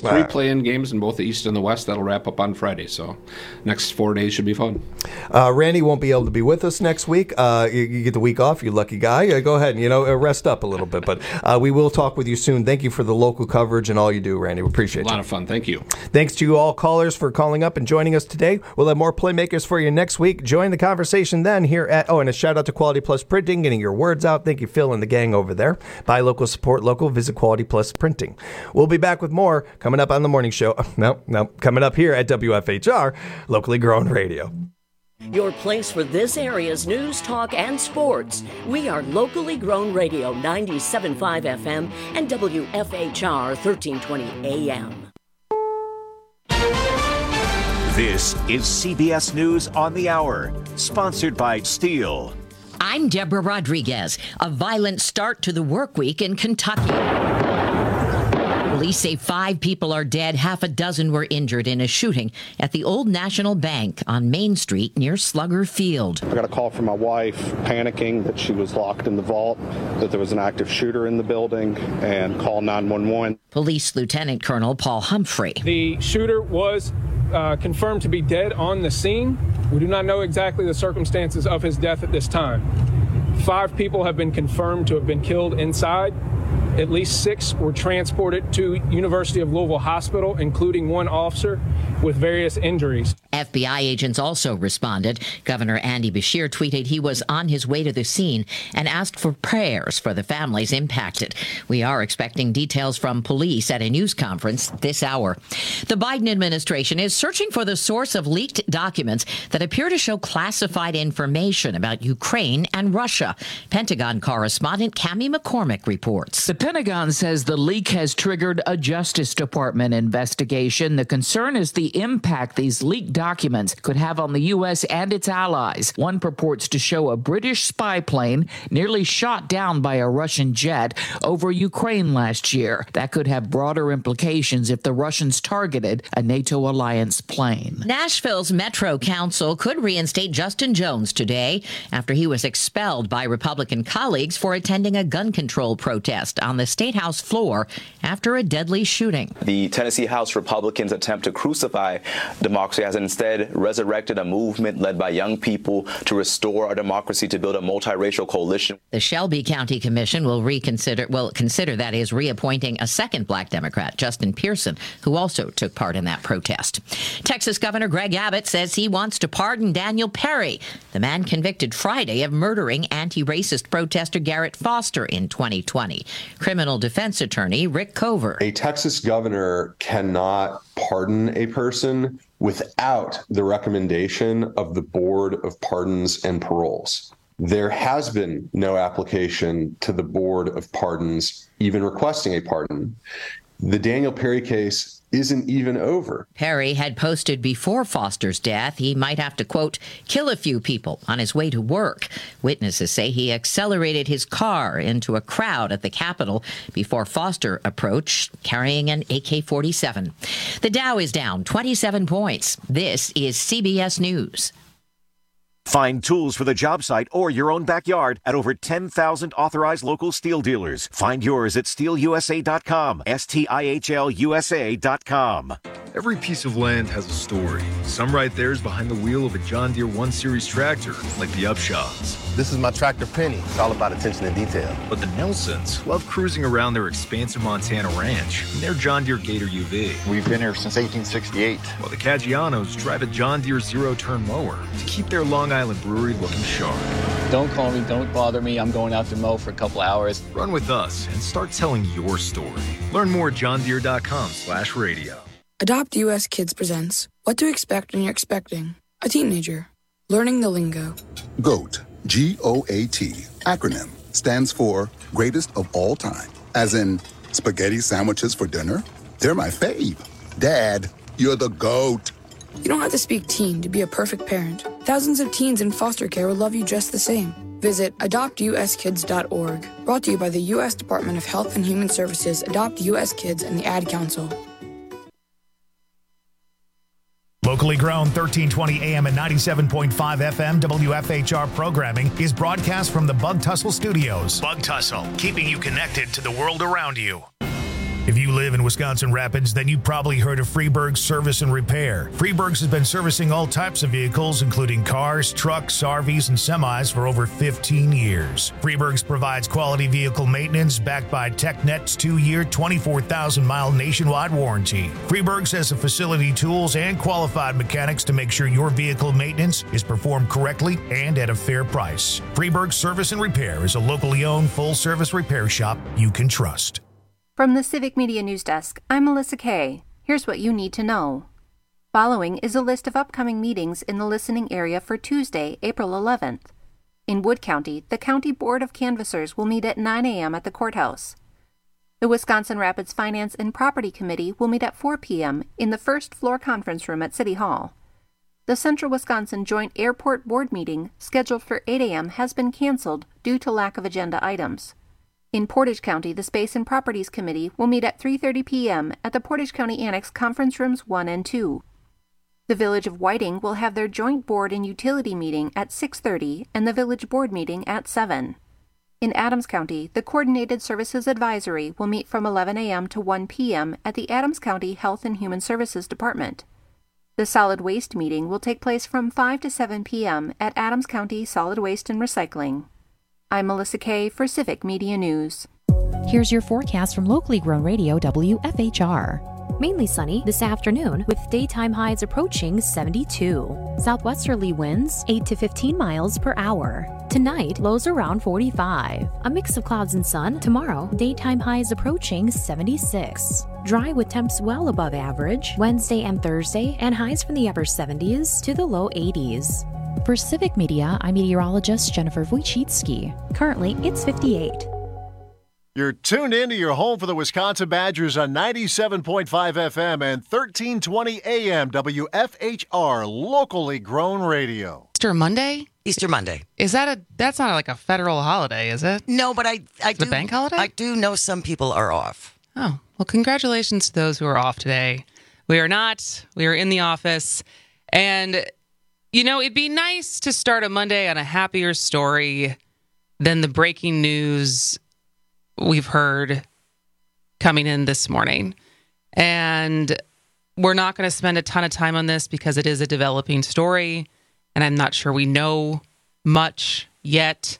3 play-in games in both the East and the West. That'll wrap up on Friday, so next 4 days should be fun. Randy won't be able to be with us next week. You get the week off, you lucky guy. Go ahead and rest up a little bit, but we will talk with you soon. Thank you for the local coverage and all you do, Randy. We appreciate it. A lot of fun. Thank you. Thanks to you all callers for calling up and joining us today. We'll have more Playmakers for you next week. Join the conversation then here at, and a shout out to Quality Plus Printing, getting your words out. Thank you, Phil and the gang over there. Buy local, support local, visit Quality Plus Printing. We'll be back with more coming up on the morning show. Coming up here at WFHR, locally grown radio. Your place for this area's news, talk, and sports. We are locally grown radio 97.5 FM and WFHR 1320 AM. This is CBS News on the Hour, sponsored by Steel. I'm Deborah Rodriguez. A violent start to the work week in Kentucky. Police say 5 people are dead, half a dozen were injured in a shooting at the Old National Bank on Main Street near Slugger Field. I got a call from my wife panicking that she was locked in the vault, that there was an active shooter in the building, and call 911. Police Lieutenant Colonel Paul Humphrey. The shooter was confirmed to be dead on the scene. We do not know exactly the circumstances of his death at this time. 5 people have been confirmed to have been killed inside. At least 6 were transported to University of Louisville Hospital, including 1 officer with various injuries. FBI agents also responded. Governor Andy Beshear tweeted he was on his way to the scene and asked for prayers for the families impacted. We are expecting details from police at a news conference this hour. The Biden administration is searching for the source of leaked documents that appear to show classified information about Ukraine and Russia. Pentagon correspondent Cammie McCormick reports. The Pentagon says the leak has triggered a Justice Department investigation. The concern is the impact these leaked documents could have on the U.S. and its allies. One purports to show a British spy plane nearly shot down by a Russian jet over Ukraine last year. That could have broader implications if the Russians targeted a NATO alliance plane. Nashville's Metro Council could reinstate Justin Jones today after he was expelled by Republican colleagues for attending a gun control protest on the State House floor after a deadly shooting. The Tennessee House Republicans' attempt to crucify democracy has instead resurrected a movement led by young people to restore our democracy, to build a multiracial coalition. The Shelby County Commission will consider reappointing a second black Democrat, Justin Pearson, who also took part in that protest. Texas Governor Greg Abbott says he wants to pardon Daniel Perry, the man convicted Friday of murdering anti-racist protester Garrett Foster in 2020. Criminal defense attorney Rick Cover. A Texas governor cannot pardon a person without the recommendation of the Board of Pardons and Paroles. There has been no application to the Board of Pardons even requesting a pardon. The Daniel Perry case isn't even over. Perry had posted before Foster's death he might have to, quote, kill a few people on his way to work. Witnesses say he accelerated his car into a crowd at the Capitol before Foster approached carrying an AK-47. The Dow is down 27 points. This is CBS News. Find tools for the job site or your own backyard at over 10,000 authorized local steel dealers. Find yours at steelusa.com, STIHLUSA.com. Every piece of land has a story. Some right there is behind the wheel of a John Deere 1 Series tractor, like the Upshaws. This is my tractor Penny. It's all about attention to detail. But the Nelsons love cruising around their expansive Montana ranch in their John Deere Gator UV. We've been here since 1868. While the Caggianos drive a John Deere zero-turn mower to keep their Long Island brewery looking sharp. Don't call me, don't bother me. I'm going out to mow for a couple hours. Run with us and start telling your story. Learn more at johndeere.com/radio. Adopt US Kids presents What to Expect When You're Expecting a Teenager. Learning the lingo. GOAT, G-O-A-T, acronym, stands for Greatest of All Time. As in, spaghetti sandwiches for dinner? They're my fave. Dad, you're the GOAT. You don't have to speak teen to be a perfect parent. Thousands of teens in foster care will love you just the same. Visit adoptuskids.org. Brought to you by the U.S. Department of Health and Human Services, Adopt U.S. Kids, and the Ad Council. Locally grown 1320 AM and 97.5 FM WFHR programming is broadcast from the Bug Tussle Studios. Bug Tussle, keeping you connected to the world around you. If you live in Wisconsin Rapids, then you've probably heard of Freeburg's Service and Repair. Freeburg's has been servicing all types of vehicles, including cars, trucks, RVs, and semis for over 15 years. Freeburg's provides quality vehicle maintenance backed by TechNet's 2-year, 24,000-mile nationwide warranty. Freeburg's has the facility tools and qualified mechanics to make sure your vehicle maintenance is performed correctly and at a fair price. Freeburg's Service and Repair is a locally owned full-service repair shop you can trust. From the Civic Media News Desk, I'm Melissa Kay. Here's what you need to know. Following is a list of upcoming meetings in the listening area for Tuesday, April 11th. In Wood County, the County Board of Canvassers will meet at 9 a.m. at the courthouse. The Wisconsin Rapids Finance and Property Committee will meet at 4 p.m. in the first floor conference room at City Hall. The Central Wisconsin Joint Airport Board meeting, scheduled for 8 a.m., has been canceled due to lack of agenda items. In Portage County, the Space and Properties Committee will meet at 3:30 p.m. at the Portage County Annex Conference Rooms 1 and 2. The Village of Whiting will have their joint board and utility meeting at 6:30 and the Village Board meeting at 7. In Adams County, the Coordinated Services Advisory will meet from 11 a.m. to 1 p.m. at the Adams County Health and Human Services Department. The Solid Waste meeting will take place from 5 to 7 p.m. at Adams County Solid Waste and Recycling. I'm Melissa Kay for Civic Media News. Here's your forecast from locally grown radio WFHR. Mainly sunny this afternoon with daytime highs approaching 72. Southwesterly winds 8 to 15 miles per hour. Tonight, lows around 45. A mix of clouds and sun. Tomorrow, daytime highs approaching 76. Dry with temps well above average Wednesday and Thursday, and highs from the upper 70s to the low 80s. For Civic Media, I'm meteorologist Jennifer Wojcicki. Currently, it's 58. You're tuned in to your home for the Wisconsin Badgers on 97.5 FM and 1320 AM WFHR, locally grown radio. Easter Monday? Easter Monday. That's not like a federal holiday, is it? No, but I do. A bank holiday? I do know some people are off. Oh, well, congratulations to those who are off today. We are not. We are in the office. And, it'd be nice to start a Monday on a happier story than the breaking news we've heard coming in this morning. And we're not going to spend a ton of time on this because it is a developing story, and I'm not sure we know much yet.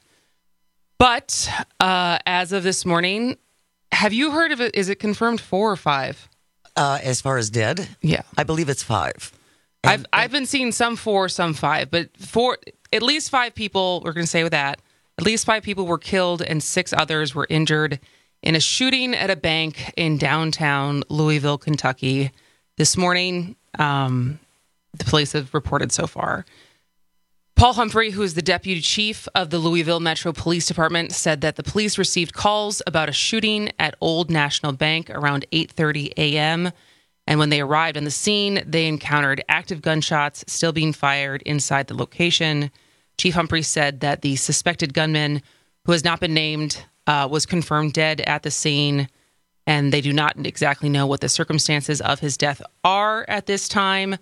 But as of this morning, have you heard of it? Is it confirmed 4 or 5? As far as dead? Yeah. I believe it's 5. I've been seeing some 4, some 5, but at least 5 people, we're going to say with that, at least 5 people were killed and 6 others were injured in a shooting at a bank in downtown Louisville, Kentucky. This morning, the police have reported so far. Paul Humphrey, who is the deputy chief of the Louisville Metro Police Department, said that the police received calls about a shooting at Old National Bank around 8:30 a.m., and when they arrived on the scene, they encountered active gunshots still being fired inside the location. Chief Humphrey said that the suspected gunman, who has not been named, was confirmed dead at the scene, and they do not exactly know what the circumstances of his death are at this time,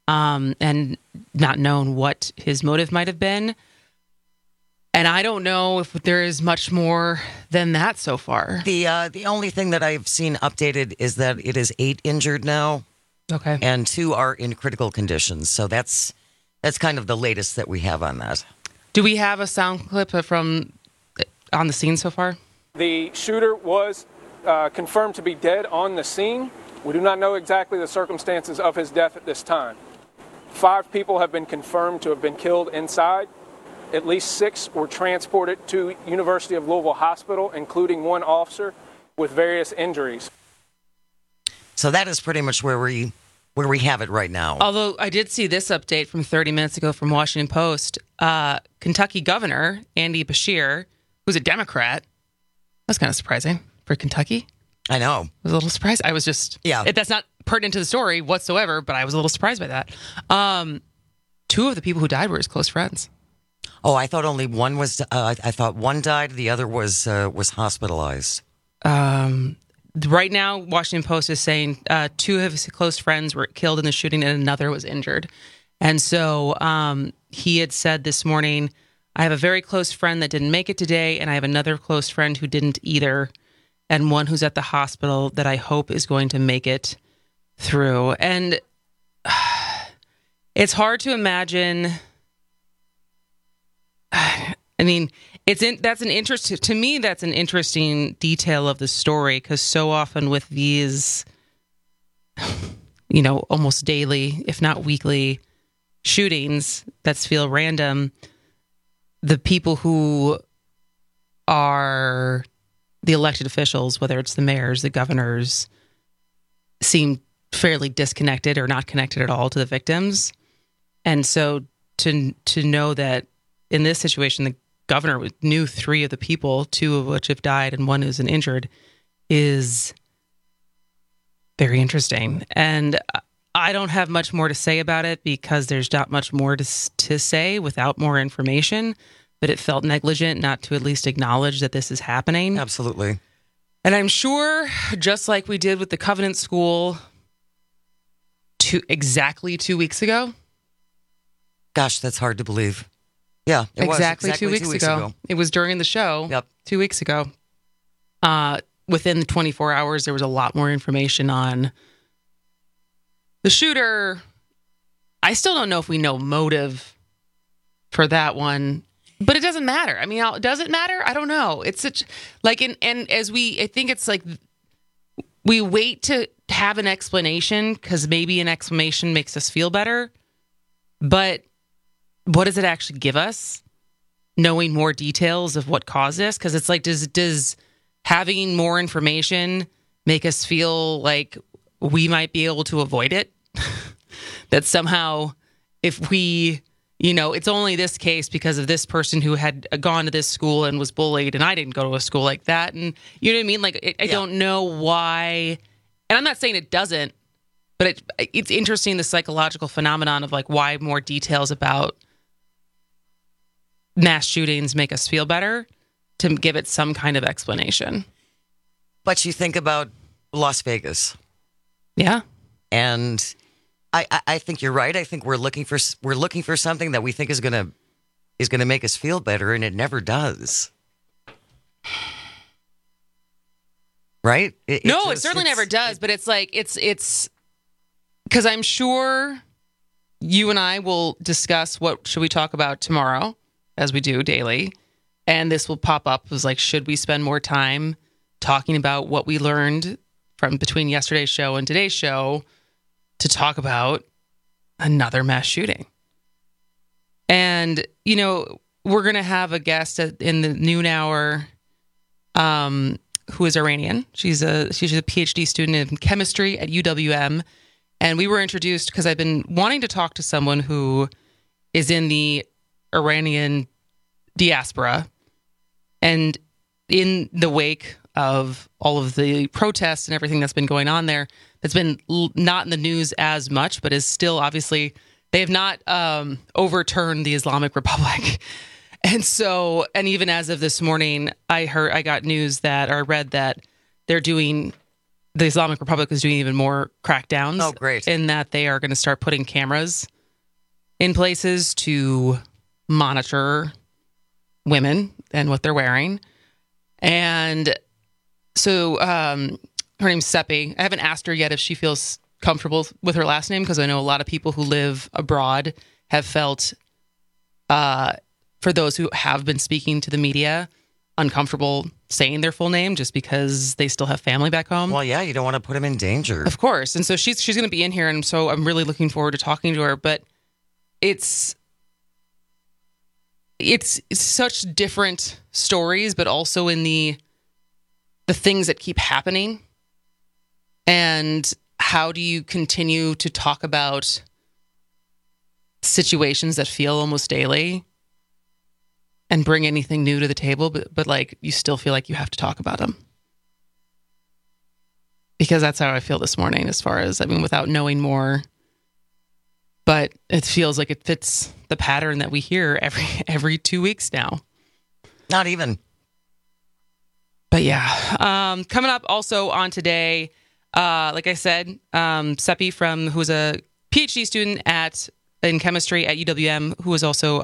and not known what his motive might have been. And I don't know if there is much more than that so far. The only thing that I've seen updated is that it is 8 injured now. Okay. And 2 are in critical conditions. So that's kind of the latest that we have on that. Do we have a sound clip from on the scene so far? The shooter was confirmed to be dead on the scene. We do not know exactly the circumstances of his death at this time. 5 people have been confirmed to have been killed inside. At least 6 were transported to University of Louisville Hospital, including 1 officer with various injuries. So that is pretty much where we have it right now. Although I did see this update from 30 minutes ago from Washington Post. Kentucky Governor Andy Beshear, who's a Democrat, that's kind of surprising for Kentucky. I know. I was a little surprised. I was just, that's not pertinent to the story whatsoever, but I was a little surprised by that. 2 of the people who died were his close friends. Oh, I thought only one was. I thought one died. The other was hospitalized. Right now, Washington Post is saying 2 of his close friends were killed in the shooting, and another was injured. And so he had said this morning, "I have a very close friend that didn't make it today, and I have another close friend who didn't either." and one who's at the hospital that I hope is going to make it through. And it's hard to imagine. I mean, that's an interest to me. That's an interesting detail of the story, because so often with these, almost daily, if not weekly, shootings that feel random, the people who are the elected officials, whether it's the mayors, the governors, seem fairly disconnected or not connected at all to the victims. And so to know that in this situation, the governor knew 3 of the people, 2 of which have died and 1 is an injured, is very interesting. And I don't have much more to say about it because there's not much more to say without more information. But it felt negligent not to at least acknowledge that this is happening. Absolutely. And I'm sure, just like we did with the Covenant School exactly 2 weeks ago. Gosh, that's hard to believe. Yeah, it was exactly 2 weeks ago. It was during the show. Yep. 2 weeks ago. Within the 24 hours, there was a lot more information on the shooter. I still don't know if we know motive for that one. But it doesn't matter. I mean, does it matter? I don't know. It's such I think it's like we wait to have an explanation because maybe an explanation makes us feel better. But what does it actually give us? Knowing more details of what caused this? Because it's like, does having more information make us feel like we might be able to avoid it? That somehow, if we... it's only this case because of this person who had gone to this school and was bullied, and I didn't go to a school like that. And you know what I mean? Like, I don't know why. And I'm not saying it doesn't, but it's interesting, the psychological phenomenon of like why more details about mass shootings make us feel better, to give it some kind of explanation. But you think about Las Vegas. Yeah. And I think you're right. I think we're looking for something that we think is gonna make us feel better, and it never does. Right? It certainly never does. But it's like it's because I'm sure you and I will discuss what should we talk about tomorrow, as we do daily, and this will pop up as like, should we spend more time talking about what we learned from between yesterday's show and today's show, to talk about another mass shooting. And, we're going to have a guest in the noon hour who is Iranian. She's a PhD student in chemistry at UWM. And we were introduced because I've been wanting to talk to someone who is in the Iranian diaspora. And in the wake of all of the protests and everything that's been going on there, that's been not in the news as much, but is still obviously, they have not overturned the Islamic Republic. And so, and even as of this morning, I got news that, or read that the Islamic Republic is doing even more crackdowns. Oh, great. In that they are going to start putting cameras in places to monitor women and what they're wearing. And so her name's Seppi. I haven't asked her yet if she feels comfortable with her last name, because I know a lot of people who live abroad have felt, for those who have been speaking to the media, uncomfortable saying their full name just because they still have family back home. Well, yeah, you don't want to put them in danger. Of course. And so she's going to be in here, and so I'm really looking forward to talking to her. But it's such different stories, but also in the things that keep happening. And how do you continue to talk about situations that feel almost daily and bring anything new to the table, but like you still feel like you have to talk about them? Because that's how I feel this morning, as far as, without knowing more. But it feels like it fits the pattern that we hear every 2 weeks now. Not even. But yeah, coming up also on today, like I said, Seppi who's a PhD student in chemistry at UWM, who is also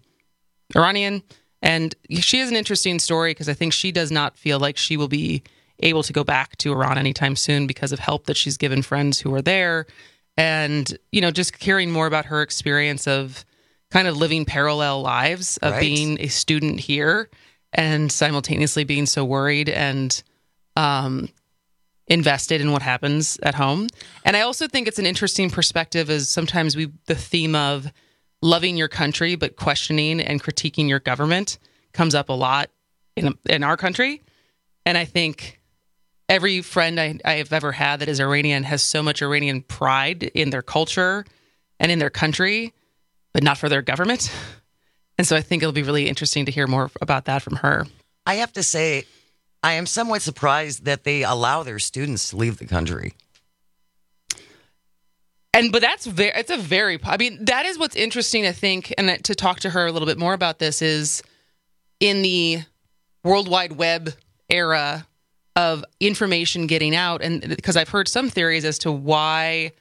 Iranian. And she has an interesting story, because I think she does not feel like she will be able to go back to Iran anytime soon because of help that she's given friends who are there. And, just hearing more about her experience of kind of living parallel lives of being a student here and simultaneously being so worried and invested in what happens at home. And I also think it's an interesting perspective as sometimes the theme of loving your country but questioning and critiquing your government comes up a lot in our country. And I think every friend I have ever had that is Iranian has so much Iranian pride in their culture and in their country, but not for their government. And so I think it'll be really interesting to hear more about that from her. I have to say, I am somewhat surprised that they allow their students to leave the country. But that is what's interesting, I think, and to talk to her a little bit more about this is in the World Wide Web era of information getting out, and because I've heard some theories as to why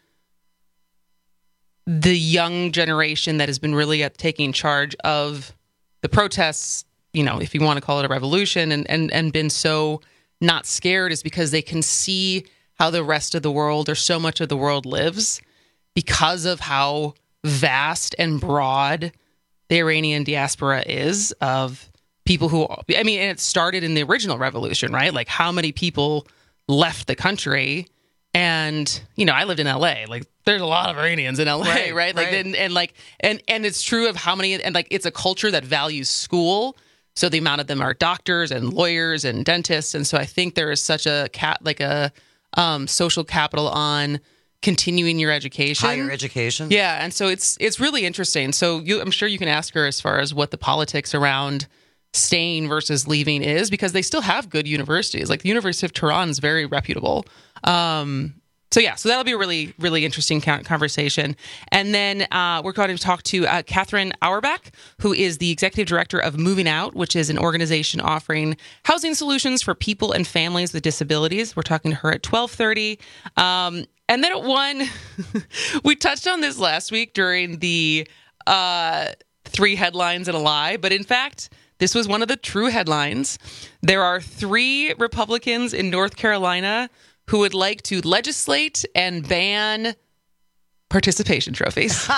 the young generation that has been really taking charge of the protests, if you want to call it a revolution, and been so not scared is because they can see how the rest of the world or so much of the world lives because of how vast and broad the Iranian diaspora is of people who, and it started in the original revolution, right? Like how many people left the country. And, I lived in LA, like there's a lot of Iranians in LA, right? Like, and it's true of how many, and like, it's a culture that values school. So the amount of them are doctors and lawyers and dentists. And so I think there is such a social capital on continuing your education. Higher education. Yeah. And so it's really interesting. So I'm sure you can ask her as far as what the politics around staying versus leaving is, because they still have good universities. Like the University of Tehran is very reputable. So that'll be a really, really interesting conversation. And then we're going to talk to Catherine Auerbach, who is the executive director of Moving Out, which is an organization offering housing solutions for people and families with disabilities. We're talking to her at 12:30. And then at 1, we touched on this last week during the 3 headlines and a lie, but in fact, this was one of the true headlines. There are 3 Republicans in North Carolina who would like to legislate and ban participation trophies.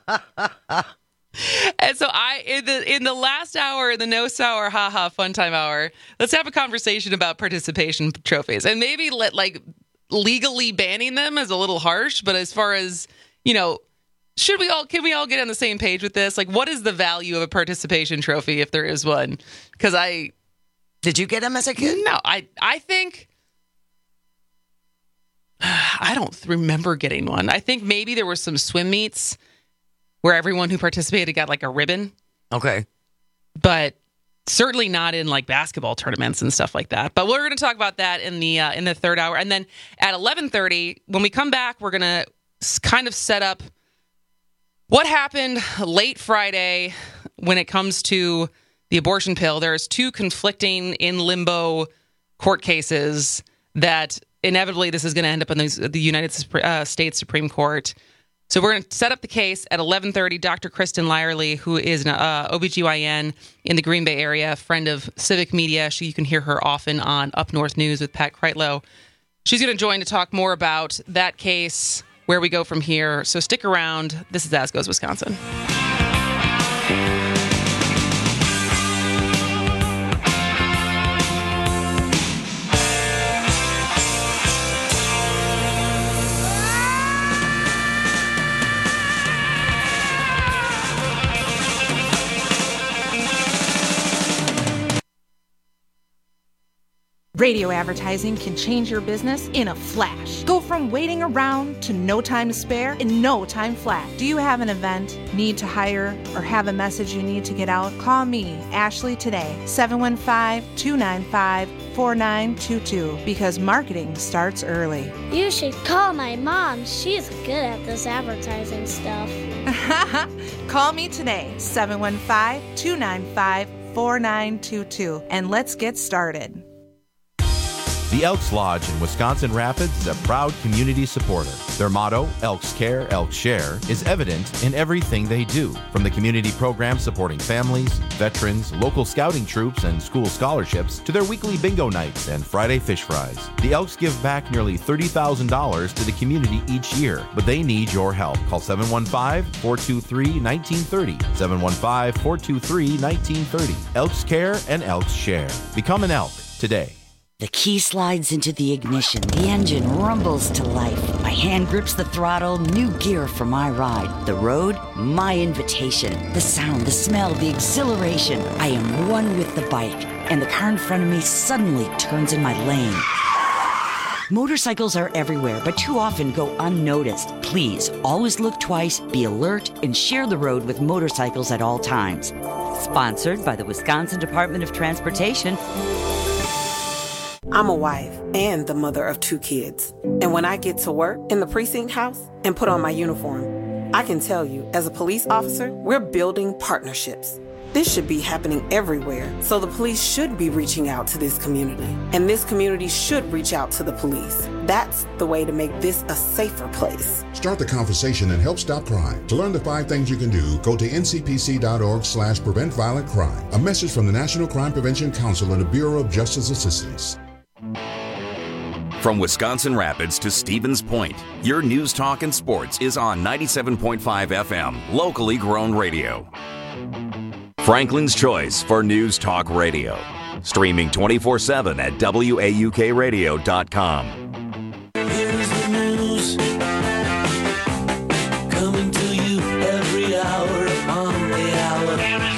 And so in the last hour, the no sour, haha, fun time hour, let's have a conversation about participation trophies. And maybe legally banning them is a little harsh, but as far as, can we all get on the same page with this? Like, what is the value of a participation trophy if there is one? Because did you get them as a kid? No, I think, I don't remember getting one. I think maybe there were some swim meets where everyone who participated got like a ribbon. Okay. But certainly not in like basketball tournaments and stuff like that. But we're going to talk about that in the third hour. And then at 11:30, when we come back, we're going to kind of set up what happened late Friday when it comes to the abortion pill. There's 2 conflicting in limbo court cases that inevitably this is going to end up in the United States Supreme Court. So we're going to set up the case at 11:30. Dr. Kristen Lyerly, who is an OBGYN in the Green Bay area, friend of Civic Media. You can hear her often on Up North News with Pat Kreitlow. She's going to join to talk more about that case, where we go from here. So stick around. This is As Goes Wisconsin. Radio advertising can change your business in a flash. Go from waiting around to no time to spare in no time flat. Do you have an event, need to hire, or have a message you need to get out? Call me, Ashley, today, 715-295-4922, because marketing starts early. You should call my mom. She's good at this advertising stuff. Call me today, 715-295-4922, and let's get started. The Elks Lodge in Wisconsin Rapids is a proud community supporter. Their motto, Elks Care, Elks Share, is evident in everything they do, from the community programs supporting families, veterans, local scouting troops, and school scholarships, to their weekly bingo nights and Friday fish fries. The Elks give back nearly $30,000 to the community each year, but they need your help. Call 715-423-1930. 715-423-1930. Elks Care and Elks Share. Become an Elk today. The key slides into the ignition. The engine rumbles to life. My hand grips the throttle. New gear for my ride. The road, my invitation. The sound, the smell, the exhilaration. I am one with the bike. And the car in front of me suddenly turns in my lane. Motorcycles are everywhere, but too often go unnoticed. Please, always look twice, be alert, and share the road with motorcycles at all times. Sponsored by the Wisconsin Department of Transportation. I'm a wife and the mother of 2 kids. And when I get to work in the precinct house and put on my uniform, I can tell you, as a police officer, we're building partnerships. This should be happening everywhere, so the police should be reaching out to this community. And this community should reach out to the police. That's the way to make this a safer place. Start the conversation and help stop crime. To learn the 5 things you can do, go to ncpc.org/prevent violent crime. A message from the National Crime Prevention Council and the Bureau of Justice Assistance. From Wisconsin Rapids to Stevens Point, your news, talk, and sports is on 97.5 FM, locally grown radio. Franklin's Choice for News Talk Radio. Streaming 24/7 at WAUKradio.com. Here's the news, coming to you every hour upon the hour.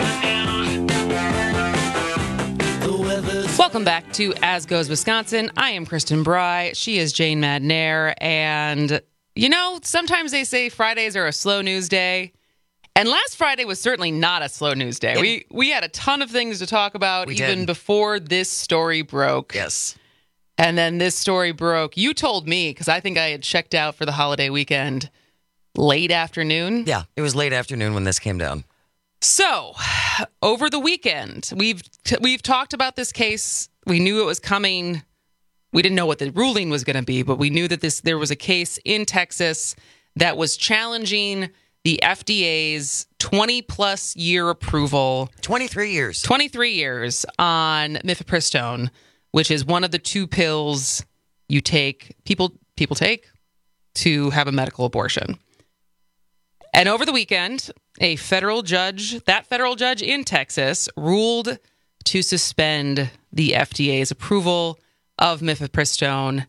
Welcome back to As Goes Wisconsin. I am Kristen Bry. She is Jane Madnair. And, you know, sometimes they say Fridays are a slow news day. And last Friday was certainly not a slow news day. We had a ton of things to talk about before this story broke. Yes. And then this story broke. You told me, because I think I had checked out for the holiday weekend, late afternoon. Yeah, it was late afternoon when this came down. So, over the weekend, we've talked about this case. We knew it was coming. We didn't know what the ruling was going to be, but we knew that there was a case in Texas that was challenging the FDA's 20-plus year approval. 23 years. 23 years on mifepristone, which is one of the 2 pills you take, people take to have a medical abortion. And over the weekend, a federal judge in Texas ruled to suspend the FDA's approval of mifepristone.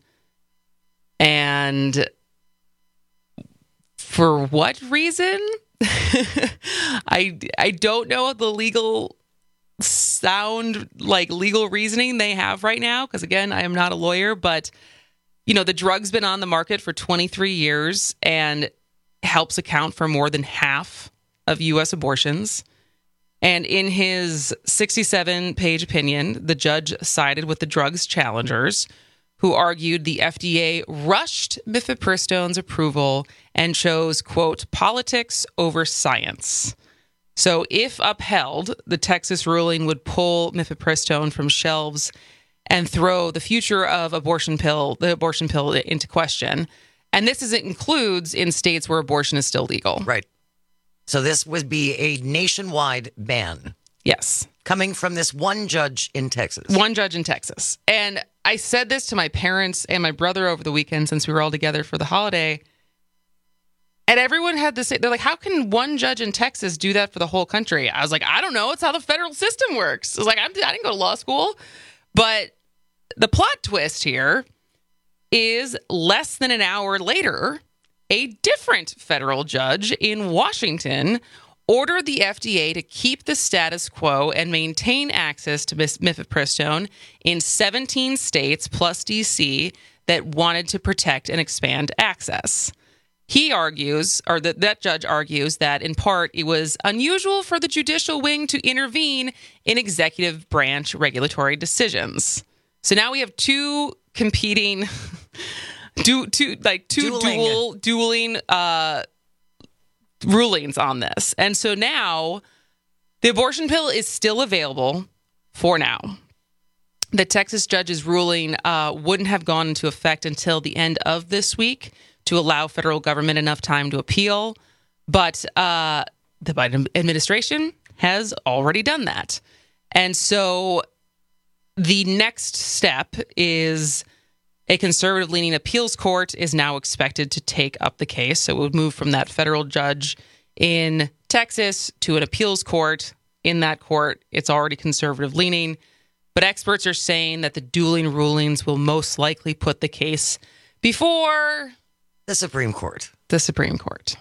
And for what reason? I don't know the legal reasoning they have right now, because again, I am not a lawyer, but you know, the drug's been on the market for 23 years and helps account for more than half of U.S. abortions. And in his 67-page opinion, the judge sided with the drug's challengers, who argued the FDA rushed mifepristone's approval and chose, quote, politics over science. So if upheld, the Texas ruling would pull mifepristone from shelves and throw the future of the abortion pill into question. And this includes in states where abortion is still legal. Right. So this would be a nationwide ban. Yes. Coming from this one judge in Texas. One judge in Texas. And I said this to my parents and my brother over the weekend since we were all together for the holiday. And everyone had this, they're like, how can one judge in Texas do that for the whole country? I was like, I don't know. It's how the federal system works. I was like, I didn't go to law school. But the plot twist here is less than an hour later, a different federal judge in Washington ordered the FDA to keep the status quo and maintain access to mifepristone in 17 states plus D.C. that wanted to protect and expand access. He argues, or that judge argues, that in part it was unusual for the judicial wing to intervene in executive branch regulatory decisions. So now we have two competing, dueling rulings on this. And so now the abortion pill is still available for now. the Texas judge's ruling wouldn't have gone into effect until the end of this week to allow federal government enough time to appeal. But the Biden administration has already done that. And so the next step is a conservative-leaning appeals court is now expected to take up the case. So it would move from that federal judge in Texas to an appeals court. In that court, it's already conservative-leaning. But experts are saying that the dueling rulings will most likely put the case before the Supreme Court. The Supreme Court.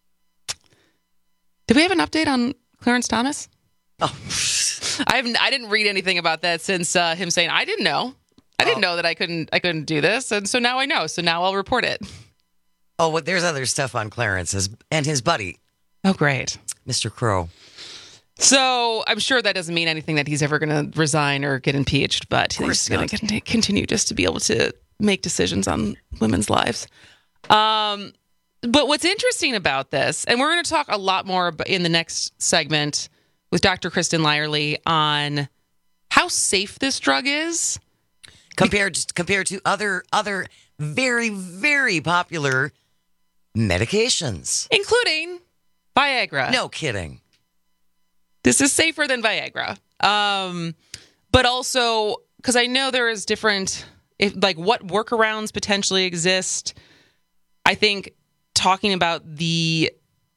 Did we have an update on Clarence Thomas? Oh, I didn't read anything about that since him saying I didn't know. I didn't know that I couldn't do this, and so now I know. So now I'll report it. Oh, well, there's other stuff on Clarence and his buddy. Oh, great, Mr. Crow. So I'm sure that doesn't mean anything that he's ever going to resign or get impeached, but he's going to continue just to be able to make decisions on women's lives. But what's interesting about this, and we're going to talk a lot more in the next segment with Dr. Kristen Lyerly on how safe this drug is compared to other very, very popular medications, including Viagra. No kidding. This is safer than Viagra. But also, because I know there is different, what workarounds potentially exist. I think talking about the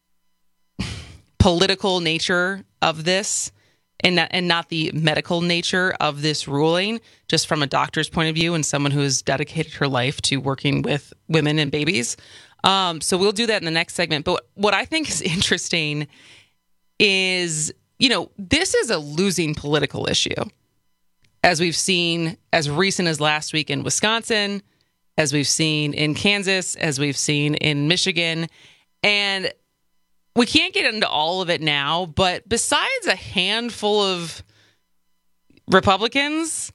political nature of this and not the medical nature of this ruling, just from a doctor's point of view and someone who has dedicated her life to working with women and babies. So we'll do that in the next segment. But what I think is interesting is, this is a losing political issue, as we've seen as recent as last week in Wisconsin, as we've seen in Kansas, as we've seen in Michigan. And we can't get into all of it now, but besides a handful of Republicans,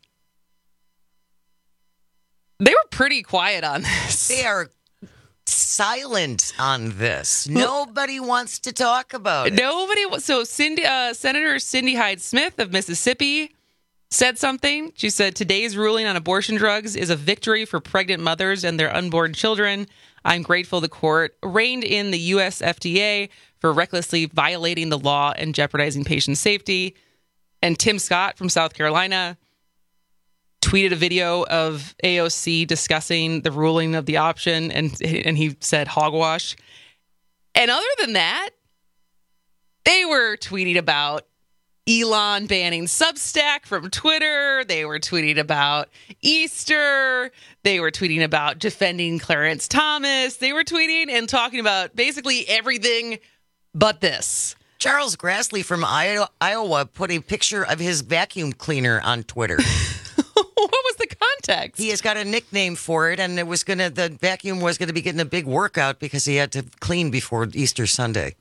they were pretty quiet on this. They are silent on this. Nobody wants to talk about it. So Senator Cindy Hyde-Smith of Mississippi said something. She said, "Today's ruling on abortion drugs is a victory for pregnant mothers and their unborn children. I'm grateful the court reined in the U.S. FDA for recklessly violating the law and jeopardizing patient safety." And Tim Scott from South Carolina tweeted a video of AOC discussing the ruling of the option, and he said hogwash. And other than that, they were tweeting about Elon banning Substack from Twitter. They were tweeting about Easter. They were tweeting about defending Clarence Thomas. They were tweeting and talking about basically everything but this. Charles Grassley from Iowa put a picture of his vacuum cleaner on Twitter. What was the context? He has got a nickname for it, and the vacuum was gonna be getting a big workout because he had to clean before Easter Sunday.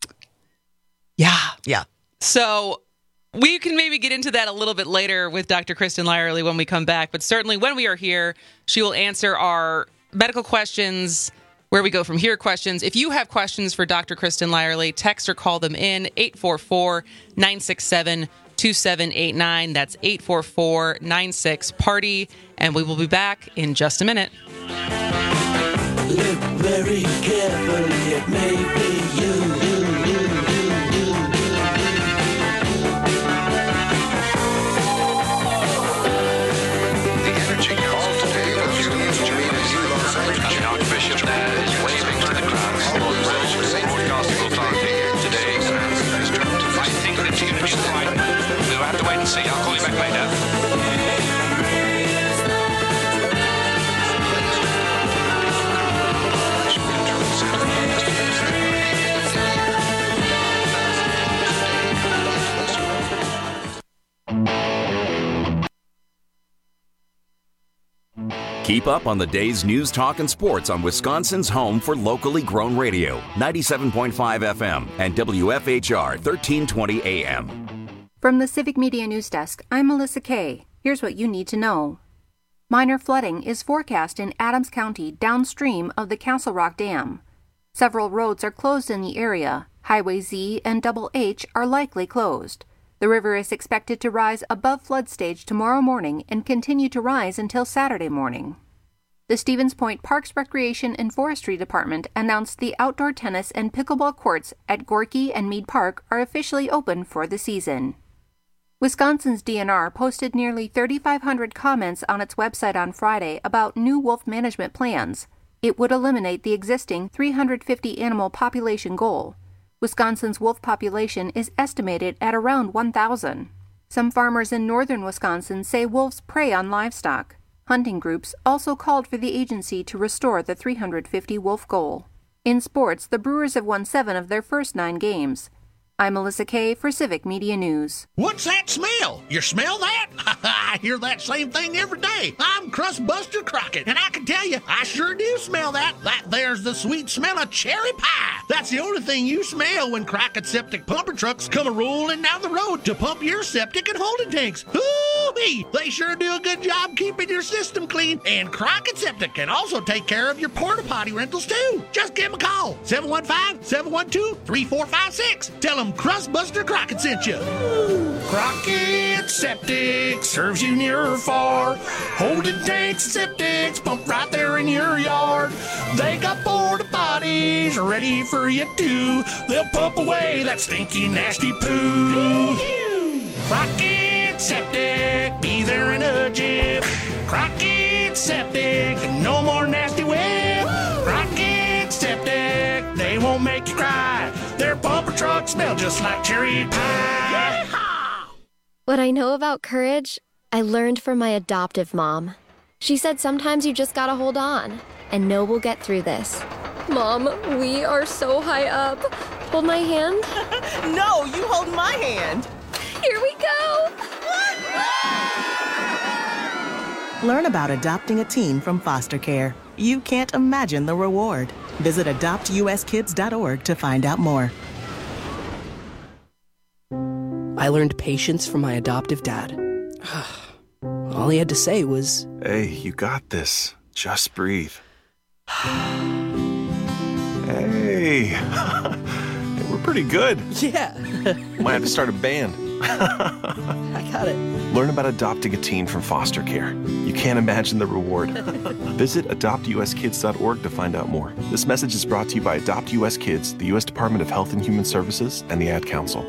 Yeah. So we can maybe get into that a little bit later with Dr. Kristen Lyerly when we come back. But certainly when we are here, she will answer our medical questions, where we go from here questions. If you have questions for Dr. Kristen Lyerly, text or call them in 844-967-2789. That's 844-96-PARTY. And we will be back in just a minute. Look very carefully, it may be you. See, I'll call you back later. Keep up on the day's news, talk, and sports on Wisconsin's home for locally grown radio, 97.5 FM and WFHR 1320 AM. From the Civic Media News Desk, I'm Melissa Kay. Here's what you need to know. Minor flooding is forecast in Adams County downstream of the Castle Rock Dam. Several roads are closed in the area. Highway Z and Double H are likely closed. The river is expected to rise above flood stage tomorrow morning and continue to rise until Saturday morning. The Stevens Point Parks, Recreation, and Forestry Department announced the outdoor tennis and pickleball courts at Gorky and Mead Park are officially open for the season. Wisconsin's DNR posted nearly 3,500 comments on its website on Friday about new wolf management plans. It would eliminate the existing 350 animal population goal. Wisconsin's wolf population is estimated at around 1,000. Some farmers in northern Wisconsin say wolves prey on livestock. Hunting groups also called for the agency to restore the 350 wolf goal. In sports, the Brewers have won 7 of their first 9 games. I'm Melissa Kay for Civic Media News. What's that smell? You smell that? I hear that same thing every day. I'm Crustbuster Crockett, and I can tell you, I sure do smell that. That there's the sweet smell of cherry pie. That's the only thing you smell when Crockett Septic pumper trucks come rolling down the road to pump your septic and holding tanks. Hoo-wee! They sure do a good job keeping your system clean, and Crockett Septic can also take care of your porta potty rentals too. Just give them a call, 715-712-3456. Tell them Crustbuster Crockett sent you. Crockett Septic serves you near or far. Holding tanks and septics pump right there in your yard. They got porta potties ready for you too. They'll pump away that stinky, nasty poo. Crockett Septic, be there in a jiff. Crockett Septic, no more nasty whip. Crockett Septic, they won't make you cry. Their bumper trucks smell just like cherry pie. What I know about courage, I learned from my adoptive mom. She said sometimes you just gotta hold on and know we'll get through this. Mom, we are so high up. Hold my hand. No, you hold my hand. Here we go. Learn about adopting a teen from foster care. You can't imagine the reward. Visit adoptuskids.org to find out more. I learned patience from my adoptive dad. All he had to say was, "Hey, you got this. Just breathe." Hey, we're pretty good. Yeah. Might have to start a band. I got it. Learn about adopting a teen from foster care. You can't imagine the reward. Visit adoptuskids.org to find out more. This message is brought to you by Adopt US Kids, the U.S. Department of Health and Human Services, and the Ad Council.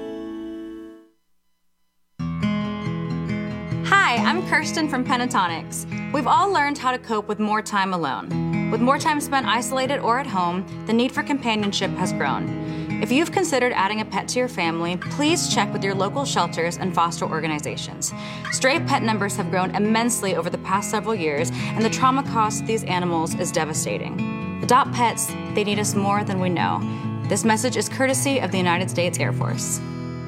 Hi, I'm Kirsten from Pentatonics. We've all learned how to cope with more time alone. With more time spent isolated or at home, the need for companionship has grown. If you've considered adding a pet to your family, please check with your local shelters and foster organizations. Stray pet numbers have grown immensely over the past several years, and the trauma cost to these animals is devastating. Adopt pets, they need us more than we know. This message is courtesy of the United States Air Force.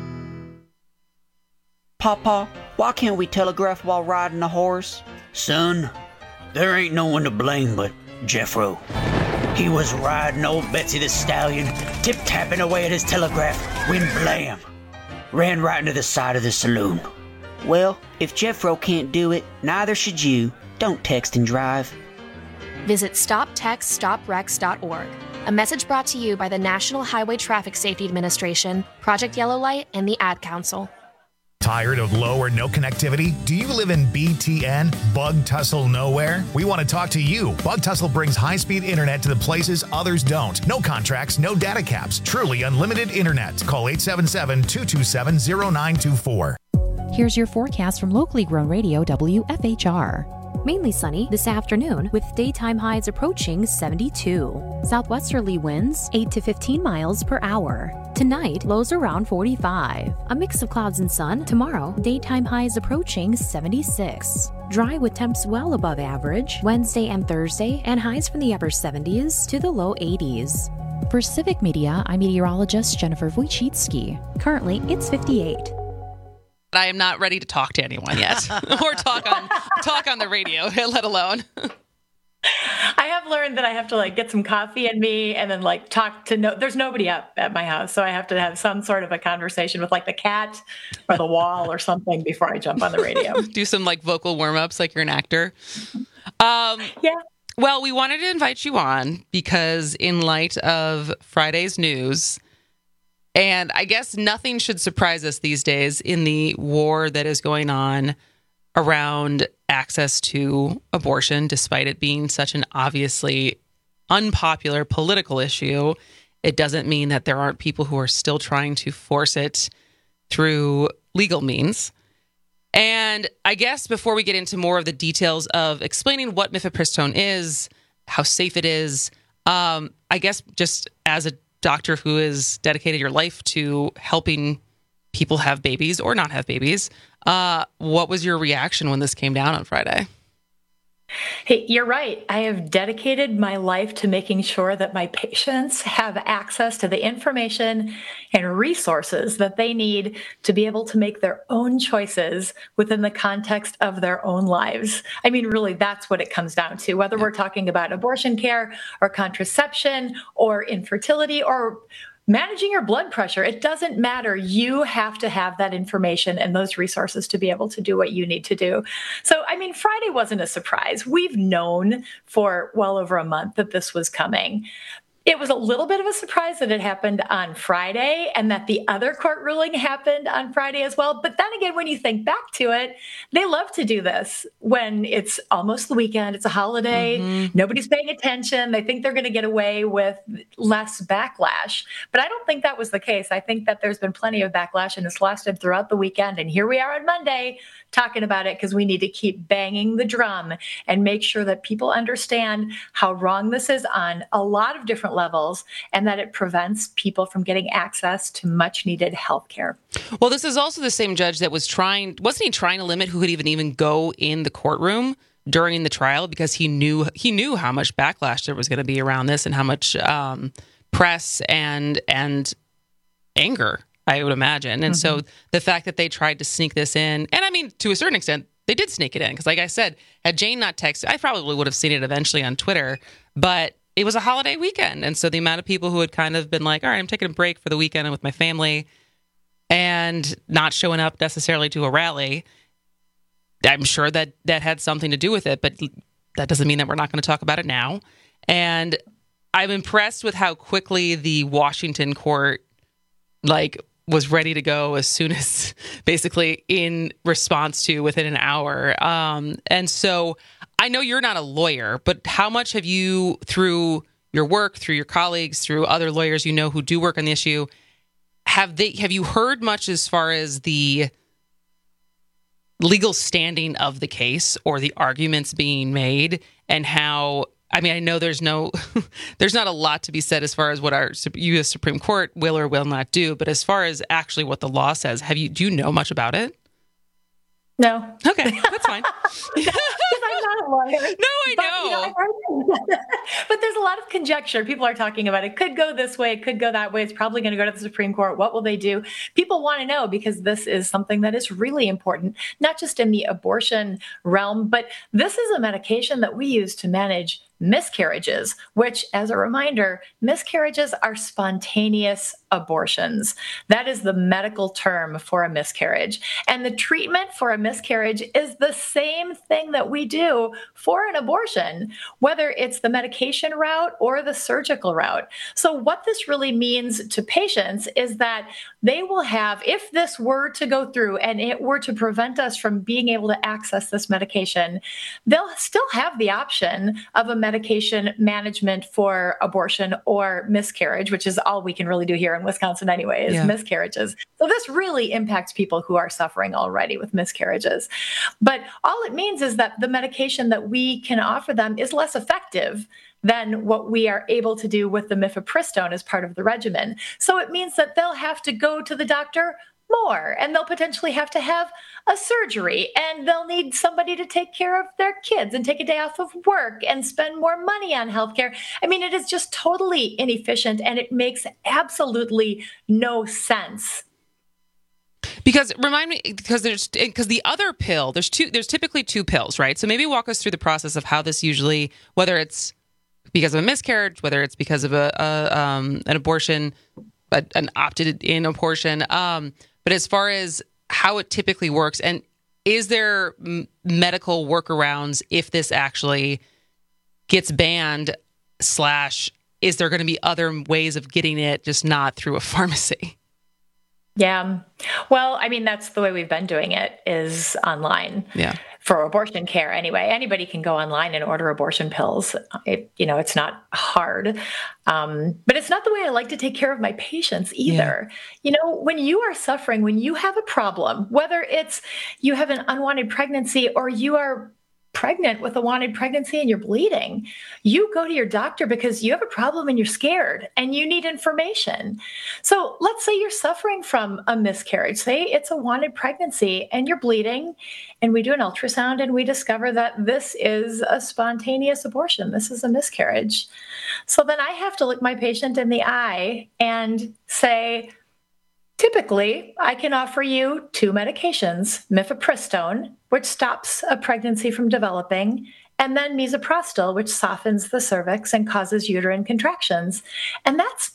Papa, why can't we telegraph while riding a horse? Son, there ain't no one to blame but Jeffro. He was riding old Betsy the Stallion, tip-tapping away at his telegraph, when blam! Ran right into the side of the saloon. Well, if Jeffro can't do it, neither should you. Don't text and drive. Visit StopTextStopWrecks.org. A message brought to you by the National Highway Traffic Safety Administration, Project Yellow Light, and the Ad Council. Tired of low or no connectivity? Do you live in BTN, Bug Tussle Nowhere? We want to talk to you. Bug Tussle brings high-speed internet to the places others don't. No contracts, no data caps. Truly unlimited internet. Call 877-227-0924. Here's your forecast from locally grown radio WFHR. Mainly sunny this afternoon with daytime highs approaching 72. Southwesterly winds 8 to 15 miles per hour. Tonight, lows around 45. A mix of clouds and sun. Tomorrow, daytime highs approaching 76. Dry with temps well above average Wednesday and Thursday, and highs from the upper 70s to the low 80s. For Civic Media, I'm meteorologist Jennifer Wojcicki. Currently, it's 58. I am not ready to talk to anyone yet, or talk on the radio, let alone. I have learned that I have to get some coffee in me and then talk to there's nobody up at my house. So I have to have some sort of a conversation with the cat or the wall or something before I jump on the radio. Do some vocal warm-ups like you're an actor. Yeah. Well, we wanted to invite you on because in light of Friday's news, And I guess nothing should surprise us these days in the war that is going on around access to abortion, despite it being such an obviously unpopular political issue. It doesn't mean that there aren't people who are still trying to force it through legal means. And I guess before we get into more of the details of explaining what mifepristone is, how safe it is, I guess just as a doctor who has dedicated your life to helping people have babies or not have babies, what was your reaction when this came down on Friday? Hey, you're right. I have dedicated my life to making sure that my patients have access to the information and resources that they need to be able to make their own choices within the context of their own lives. I mean, really, that's what it comes down to, whether we're talking about abortion care or contraception or infertility or managing your blood pressure. It doesn't matter. You have to have that information and those resources to be able to do what you need to do. So, I mean, Friday wasn't a surprise. We've known for well over a month that this was coming. It was a little bit of a surprise that it happened on Friday and that the other court ruling happened on Friday as well. But then again, when you think back to it, they love to do this when it's almost the weekend, it's a holiday, nobody's paying attention. They think they're going to get away with less backlash. But I don't think that was the case. I think that there's been plenty of backlash and it's lasted throughout the weekend. And here we are on Monday talking about it because we need to keep banging the drum and make sure that people understand how wrong this is on a lot of different levels and that it prevents people from getting access to much needed health care. Well, this is also the same judge that wasn't he trying to limit who could even go in the courtroom during the trial because he knew how much backlash there was going to be around this and how much press and anger, I would imagine. And so the fact that they tried to sneak this in, and I mean, to a certain extent, they did sneak it in. Because like I said, had Jane not texted, I probably would have seen it eventually on Twitter. But it was a holiday weekend. And so the amount of people who had kind of been like, all right, I'm taking a break for the weekend and with my family and not showing up necessarily to a rally, I'm sure that had something to do with it. But that doesn't mean that we're not going to talk about it now. And I'm impressed with how quickly the Washington court, was ready to go as soon as basically in response to within an hour. And so I know you're not a lawyer, but how much have you, through your work, through your colleagues, through other lawyers you know who do work on the issue, have you heard much as far as the legal standing of the case or the arguments being made and how, I mean, I know there's not a lot to be said as far as what our U.S. Supreme Court will or will not do, but as far as actually what the law says, do you know much about it? No. Okay, that's fine. Because I'm not a lawyer. No, I know. But there's a lot of conjecture. People are talking about it could go this way, it could go that way. It's probably going to go to the Supreme Court. What will they do? People want to know because this is something that is really important, not just in the abortion realm, but this is a medication that we use to manage miscarriages, which, as a reminder, miscarriages are spontaneous abortions. That is the medical term for a miscarriage. And the treatment for a miscarriage is the same thing that we do for an abortion, whether it's the medication route or the surgical route. So what this really means to patients is that they will have, if this were to go through and it were to prevent us from being able to access this medication, they'll still have the option of a medication management for abortion or miscarriage, which is all we can really do here in Wisconsin anyway, is miscarriages. So this really impacts people who are suffering already with miscarriages. But all it means is that the medication that we can offer them is less effective than what we are able to do with the mifepristone as part of the regimen. So it means that they'll have to go to the doctor more, and they'll potentially have to have a surgery, and they'll need somebody to take care of their kids and take a day off of work and spend more money on healthcare. I mean, it is just totally inefficient, and it makes absolutely no sense. Because the other pill, there's typically two pills, right? So maybe walk us through the process of how this usually, whether it's because of a miscarriage, whether it's because of an abortion, an opted-in abortion. But as far as how it typically works, and is there medical workarounds if this actually gets banned / is there going to be other ways of getting it, just not through a pharmacy? Yeah. Well, I mean, that's the way we've been doing it, is online. Yeah. For abortion care anyway. Anybody can go online and order abortion pills. It's not hard. But it's not the way I like to take care of my patients either. Yeah. When you are suffering, when you have a problem, whether it's you have an unwanted pregnancy or you are pregnant with a wanted pregnancy and you're bleeding, you go to your doctor because you have a problem and you're scared and you need information. So let's say you're suffering from a miscarriage. Say it's a wanted pregnancy and you're bleeding, and we do an ultrasound and we discover that this is a spontaneous abortion. This is a miscarriage. So then I have to look my patient in the eye and say, typically, I can offer you 2 medications, mifepristone, which stops a pregnancy from developing, and then misoprostol, which softens the cervix and causes uterine contractions. And that's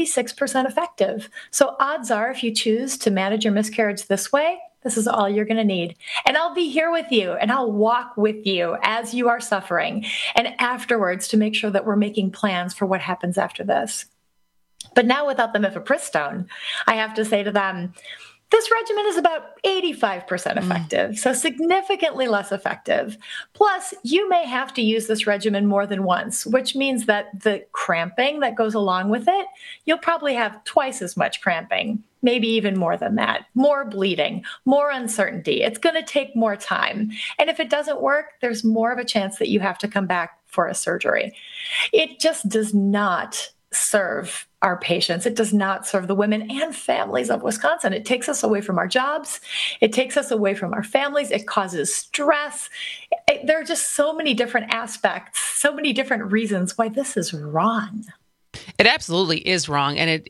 96% effective. So odds are, if you choose to manage your miscarriage this way, this is all you're going to need. And I'll be here with you, and I'll walk with you as you are suffering, and afterwards to make sure that we're making plans for what happens after this. But now without the mifepristone, I have to say to them, this regimen is about 85% effective, so significantly less effective. Plus, you may have to use this regimen more than once, which means that the cramping that goes along with it, you'll probably have twice as much cramping, maybe even more than that, more bleeding, more uncertainty. It's going to take more time. And if it doesn't work, there's more of a chance that you have to come back for a surgery. It just does not serve our patients. It does not serve the women and families of Wisconsin. It takes us away from our jobs. It takes us away from our families. It causes stress. There are just so many different aspects, so many different reasons why this is wrong. It absolutely is wrong. And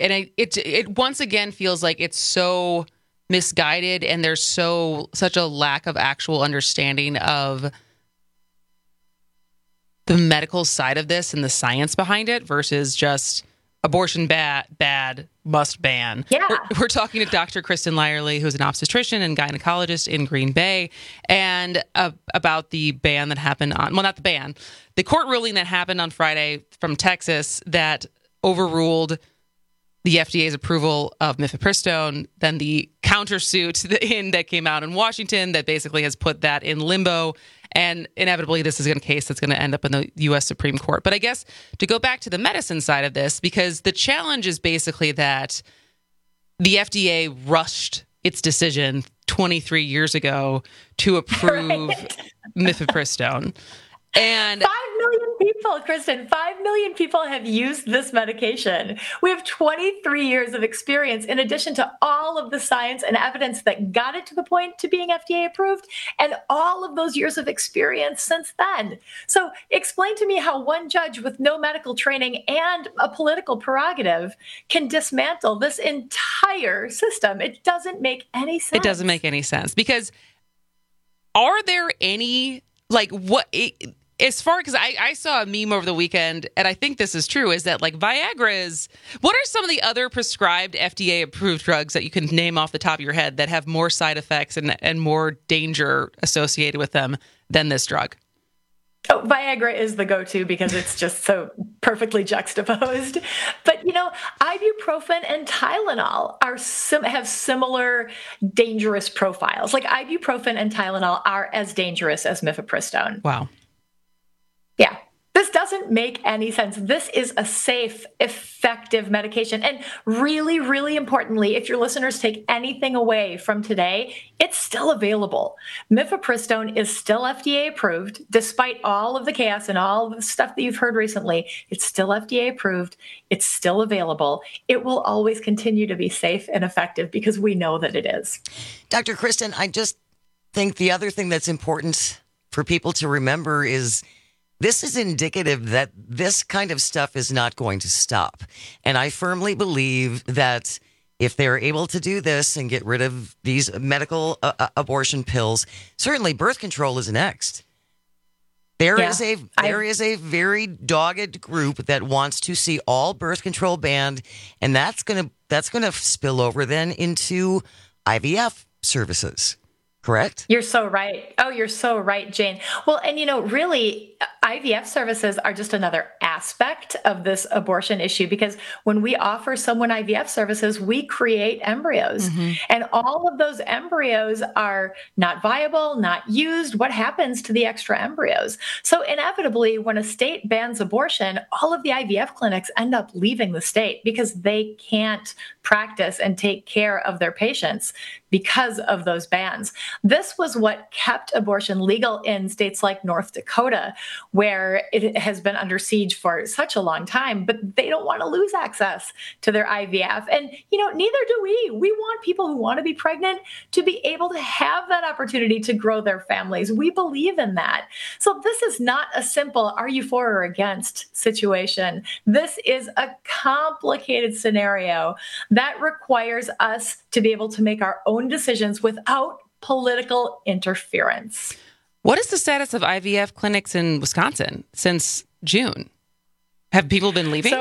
it once again feels like it's so misguided, and there's such a lack of actual understanding of the medical side of this and the science behind it versus just abortion bad, must ban. Yeah. We're talking to Dr. Kristen Lyerly, who's an obstetrician and gynecologist in Green Bay, and about the ban that happened the court ruling that happened on Friday from Texas that overruled the FDA's approval of mifepristone, then the countersuit that came out in Washington that basically has put that in limbo. And inevitably, this is a case that's going to end up in the U.S. Supreme Court. But I guess to go back to the medicine side of this, because the challenge is basically that the FDA rushed its decision 23 years ago to approve mifepristone. And 5 million people, Kristen, 5 million people have used this medication. We have 23 years of experience in addition to all of the science and evidence that got it to the point to being FDA approved and all of those years of experience since then. So explain to me how one judge with no medical training and a political prerogative can dismantle this entire system. It doesn't make any sense. It doesn't make any sense because are there any, because I saw a meme over the weekend, and I think this is true, is that Viagra what are some of the other prescribed FDA-approved drugs that you can name off the top of your head that have more side effects and more danger associated with them than this drug? Oh, Viagra is the go-to because it's just so perfectly juxtaposed. But, ibuprofen and Tylenol have similar dangerous profiles. Ibuprofen and Tylenol are as dangerous as mifepristone. Wow. Yeah, this doesn't make any sense. This is a safe, effective medication. And really, really importantly, if your listeners take anything away from today, it's still available. Mifepristone is still FDA approved, despite all of the chaos and all the stuff that you've heard recently. It's still FDA approved. It's still available. It will always continue to be safe and effective because we know that it is. Dr. Kristen, I just think the other thing that's important for people to remember is this is indicative that this kind of stuff is not going to stop. And I firmly believe that if they're able to do this and get rid of these medical abortion pills, certainly birth control is next. There is a very dogged group that wants to see all birth control banned, and that's gonna spill over then into IVF services. correct? You're so right. Oh, you're so right, Jane. Well, and really, IVF services are just another aspect of this abortion issue, because when we offer someone IVF services, we create embryos. And all of those embryos are not viable, not used. What happens to the extra embryos? So inevitably, when a state bans abortion, all of the IVF clinics end up leaving the state because they can't practice and take care of their patients because of those bans. This was what kept abortion legal in states like North Dakota, where it has been under siege for such a long time, but they don't want to lose access to their IVF. And, neither do we. We want people who want to be pregnant to be able to have that opportunity to grow their families. We believe in that. So this is not a simple are you for or against situation. This is a complicated scenario that requires us to be able to make our own decisions without political interference. What is the status of IVF clinics in Wisconsin since June? Have people been leaving?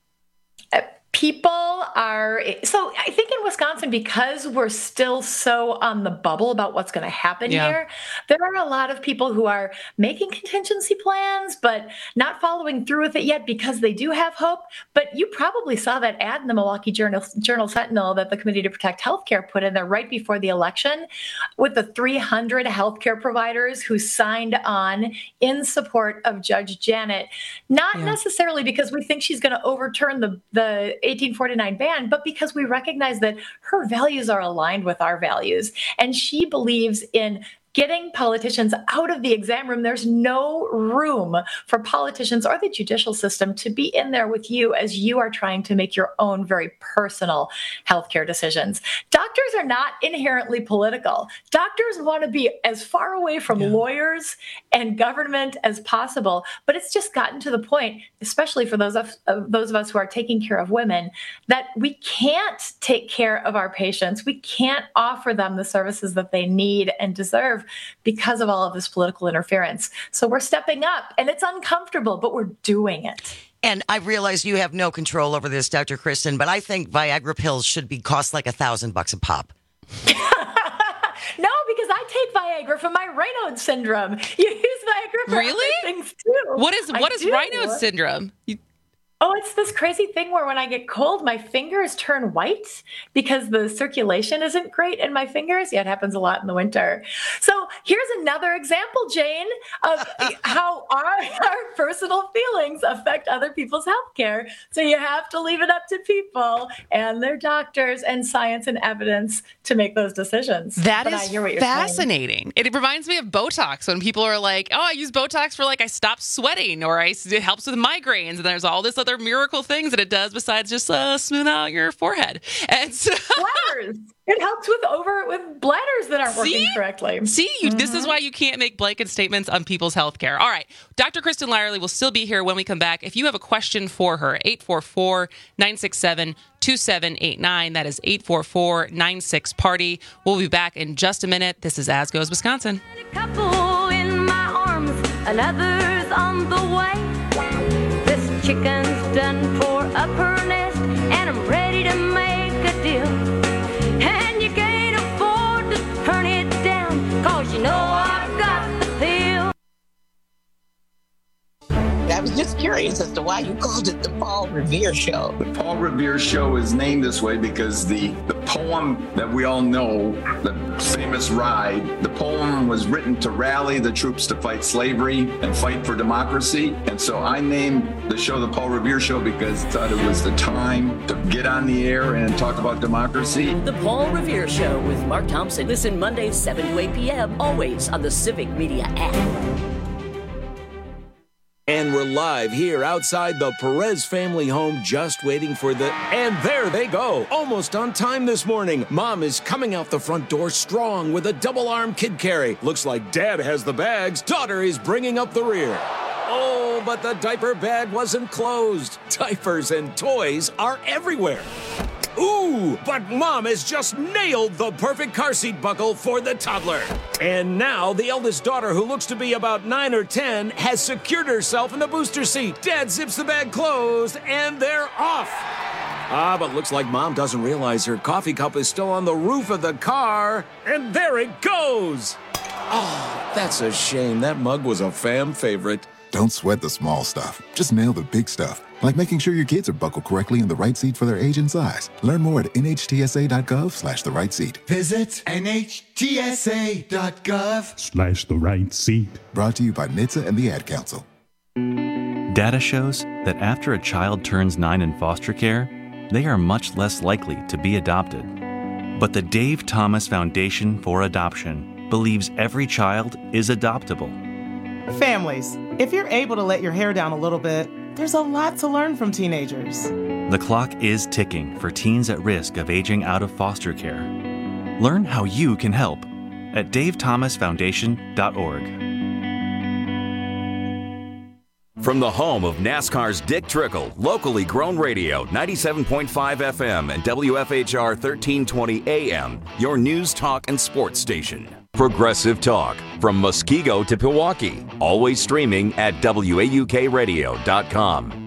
So I think in Wisconsin, because we're still so on the bubble about what's going to happen here, there are a lot of people who are making contingency plans, but not following through with it yet because they do have hope. But you probably saw that ad in the Milwaukee Journal-Sentinel that the Committee to Protect Healthcare put in there right before the election with the 300 healthcare providers who signed on in support of Judge Janet, not necessarily because we think she's going to overturn the 1849 ban, but because we recognize that her values are aligned with our values. And she believes in getting politicians out of the exam room. There's no room for politicians or the judicial system to be in there with you as you are trying to make your own very personal healthcare decisions. Doctors are not inherently political. Doctors want to be as far away from lawyers and government as possible. But it's just gotten to the point, especially for those of us who are taking care of women, that we can't take care of our patients. We can't offer them the services that they need and deserve because of all of this political interference. So we're stepping up, and it's uncomfortable, but we're doing it. And I realize you have no control over this, Dr. Kristen, but I think Viagra pills should cost like $1,000 a pop. No, because I take Viagra for my Raynaud's syndrome. You use Viagra for other things too. What is Raynaud's syndrome? Oh, it's this crazy thing where when I get cold, my fingers turn white because the circulation isn't great in my fingers. Yeah, it happens a lot in the winter. So here's another example, Jane, of how our personal feelings affect other people's healthcare. So you have to leave it up to people and their doctors and science and evidence to make those decisions. That is fascinating. It reminds me of Botox when people are like, oh, I use Botox for I stop sweating, or it helps with migraines, and there's all this other miracle things that it does besides just smooth out your forehead. And so bladders. It helps with bladders that aren't working correctly. This is why you can't make blanket statements on people's health care. All right. Dr. Kristen Lyerly will still be here when we come back. If you have a question for her, 844-967-2789. That is 844-96-PARTY. We'll be back in just a minute. This is As Goes Wisconsin. A couple in my arms, another's on the way. This chicken's done for up her nest, and I'm ready to make a deal. And you can't afford to turn it down, 'cause you know I've got the pill. I was just curious as to why you called it the Paul Revere Show. The Paul Revere Show is named this way because the poem that we all know, the famous Ride, the poem was written to rally the troops to fight slavery and fight for democracy. And so I named the show the Paul Revere Show because I thought it was the time to get on the air and talk about democracy. The Paul Revere Show with Mark Thompson. Listen Mondays 7 to 8 p.m. always on the Civic Media app. And we're live here outside the Perez family home, just waiting for and there they go. Almost on time this morning. Mom is coming out the front door strong with a double-arm kid carry. Looks like Dad has the bags. Daughter is bringing up the rear. Oh, but the diaper bag wasn't closed. Diapers and toys are everywhere. Ooh, but Mom has just nailed the perfect car seat buckle for the toddler. And now the eldest daughter, who looks to be about 9 or 10, has secured herself in the booster seat. Dad zips the bag closed, and they're off. But looks like Mom doesn't realize her coffee cup is still on the roof of the car. And there it goes. Oh, that's a shame. That mug was a fam favorite. Don't sweat the small stuff. Just nail the big stuff, like making sure your kids are buckled correctly in the right seat for their age and size. Learn more at nhtsa.gov/the right seat. Visit nhtsa.gov/the right seat. Brought to you by NHTSA and the Ad Council. Data shows that after a child turns 9 in foster care, they are much less likely to be adopted. But the Dave Thomas Foundation for Adoption believes every child is adoptable. Families, if you're able to let your hair down a little bit, there's a lot to learn from teenagers. The clock is ticking for teens at risk of aging out of foster care. Learn how you can help at davethomasfoundation.org. From the home of NASCAR's Dick Trickle, locally grown radio, 97.5 FM and WFHR 1320 AM, your news, talk, and sports station. Progressive Talk, from Muskego to Pewaukee, always streaming at WAUKradio.com.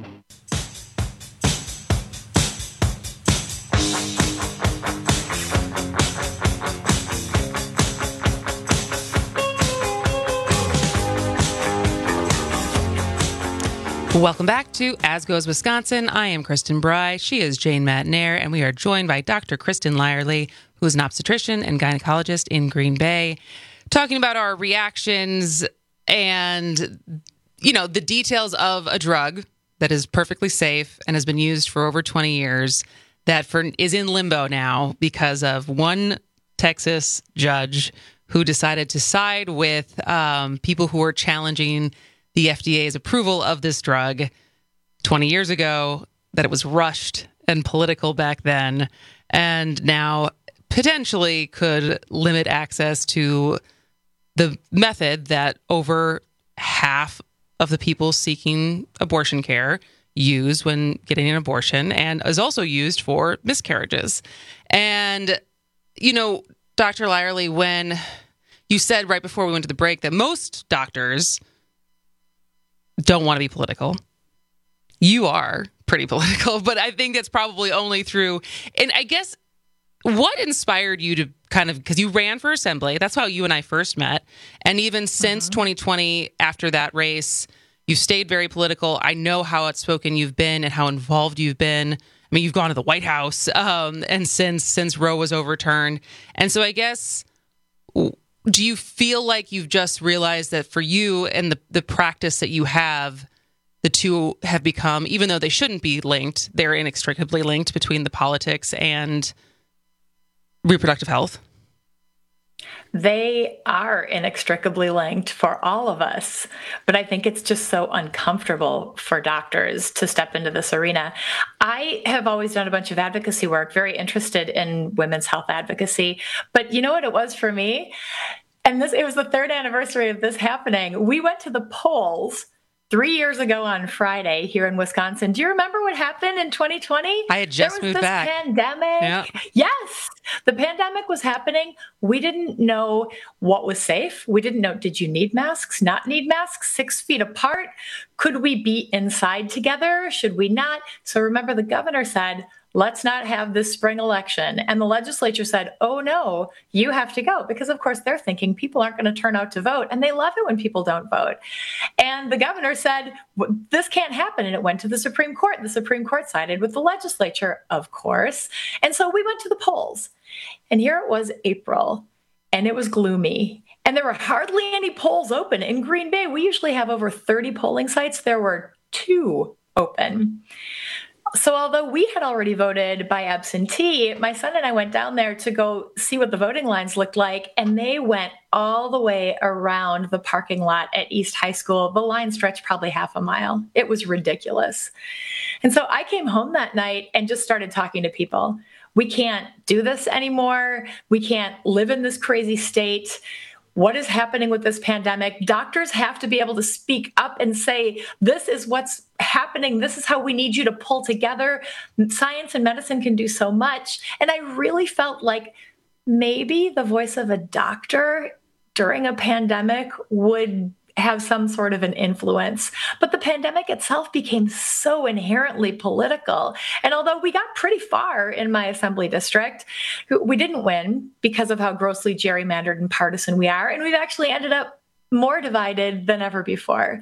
Welcome back to As Goes Wisconsin. I am Kristen Bry. She is Jane Matnair, and we are joined by Dr. Kristen Lyerly, who is an obstetrician and gynecologist in Green Bay, talking about our reactions and, the details of a drug that is perfectly safe and has been used for over 20 years that is in limbo now because of one Texas judge who decided to side with people who are challenging the FDA's approval of this drug 20 years ago, that it was rushed and political back then, and now potentially could limit access to the method that over half of the people seeking abortion care use when getting an abortion, and is also used for miscarriages. And, Dr. Lyerly, when you said right before we went to the break that most doctors don't want to be political. You are pretty political, but I think that's probably only through, and I guess what inspired you to because you ran for assembly, that's how you and I first met, and even since 2020, after that race, you stayed very political. I know how outspoken you've been and how involved you've been. I mean, you've gone to the White House, and since Roe was overturned. And so I guess, do you feel like you've just realized that for you and the practice that you have, the two have become, even though they shouldn't be linked, they're inextricably linked between the politics and reproductive health? They are inextricably linked for all of us, but I think it's just so uncomfortable for doctors to step into this arena. I have always done a bunch of advocacy work, very interested in women's health advocacy, but you know what it was for me? And it was the 3rd anniversary of this happening. We went to the polls 3 years ago on Friday here in Wisconsin. Do you remember what happened in 2020? I had just moved back. There was this pandemic. Yeah. Yes, the pandemic was happening. We didn't know what was safe. We didn't know, did you need masks, not need masks, 6 feet apart? Could we be inside together? Should we not? So remember, the governor said, let's not have this spring election. And the legislature said, oh no, you have to go. Because of course they're thinking people aren't going to turn out to vote. And they love it when people don't vote. And the governor said, this can't happen. And it went to the Supreme Court. The Supreme Court sided with the legislature, of course. And so we went to the polls. And here it was April, and it was gloomy. And there were hardly any polls open. In Green Bay, we usually have over 30 polling sites. There were 2 open. So although we had already voted by absentee, my son and I went down there to go see what the voting lines looked like, and they went all the way around the parking lot at East High School. The line stretched probably half a mile. It was ridiculous. And so I came home that night and just started talking to people. We can't do this anymore. We can't live in this crazy state. What is happening with this pandemic? Doctors have to be able to speak up and say, this is what's happening. This is how we need you to pull together. Science and medicine can do so much. And I really felt like maybe the voice of a doctor during a pandemic would have some sort of an influence. But the pandemic itself became so inherently political. And although we got pretty far in my assembly district, we didn't win because of how grossly gerrymandered and partisan we are. And we've actually ended up more divided than ever before.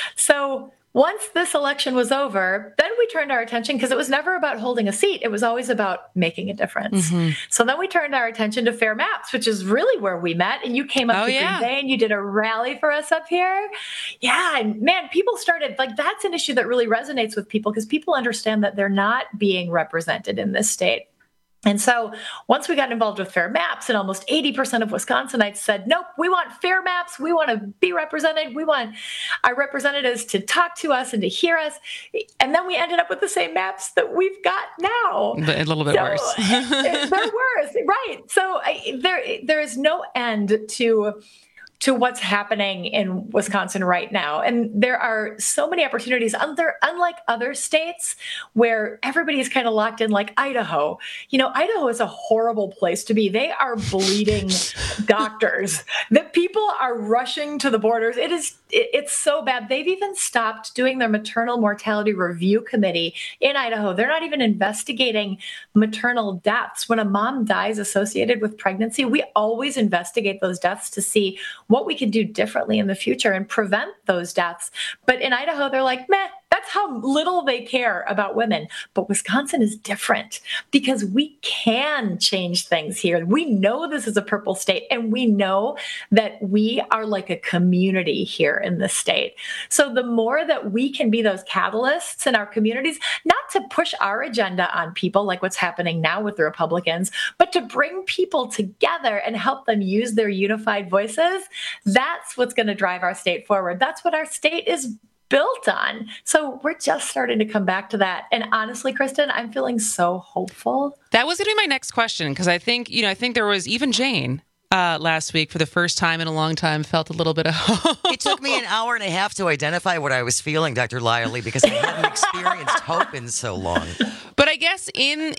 So once this election was over, then we turned our attention, because it was never about holding a seat. It was always about making a difference. So then we turned our attention to Fair Maps, which is really where we met. And you came up to Green Bay and you did a rally for us up here. Yeah. And man, people started, like, that's an issue that really resonates with people, because people understand that they're not being represented in this state. And so once we got involved with Fair Maps, and almost 80% of Wisconsinites said, nope, we want fair maps. We want to be represented. We want our representatives to talk to us and to hear us. And then we ended up with the same maps that we've got now. But a little bit worse. They're worse, right? So there is no end to what's happening in Wisconsin right now. And there are so many opportunities, unlike other states where everybody's kind of locked in, like Idaho. You know, Idaho is a horrible place to be. They are bleeding doctors. The people are rushing to the borders. It's so bad. They've even stopped doing their maternal mortality review committee in Idaho. They're not even investigating maternal deaths. When a mom dies associated with pregnancy, we always investigate those deaths to see what we can do differently in the future and prevent those deaths. But in Idaho, they're like, meh, that's how little they care about women. But Wisconsin is different, because we can change things here. We know this is a purple state, and we know that we are like a community here in the state. So the more that we can be those catalysts in our communities, not to push our agenda on people like what's happening now with the Republicans, but to bring people together and help them use their unified voices, that's what's going to drive our state forward. That's what our state is built on. So we're just starting to come back to that. And honestly, Kristen, I'm feeling so hopeful. That was going to be my next question, because I think there was even Jane last week, for the first time in a long time, felt a little bit of hope. It took me an hour and a half to identify what I was feeling, Dr. Lyerly, because I hadn't experienced hope in so long. But I guess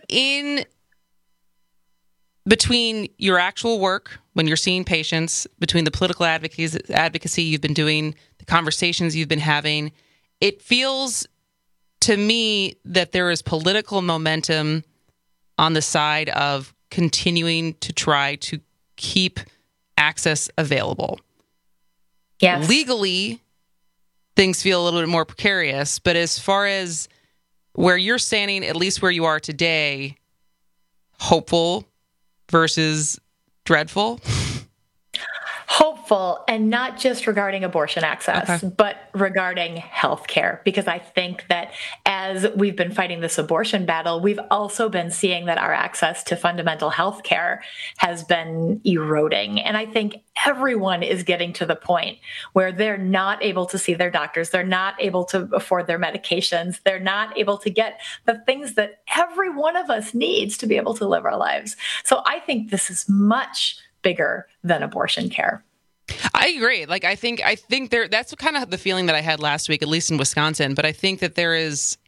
in between your actual work, when you're seeing patients, between the political advocacy you've been doing, the conversations you've been having, it feels to me that there is political momentum on the side of continuing to try to keep access available. Yes. Legally, things feel a little bit more precarious, but as far as where you're standing, at least where you are today, hopeful versus dreadful? Hopeful, and not just regarding abortion access, but regarding healthcare, because I think that as we've been fighting this abortion battle, we've also been seeing that our access to fundamental healthcare has been eroding. And I think everyone is getting to the point where they're not able to see their doctors. They're not able to afford their medications. They're not able to get the things that every one of us needs to be able to live our lives. So I think this is much bigger than abortion care. I agree. Like, I think there, that's kind of the feeling that I had last week, at least in Wisconsin. But I think that there is,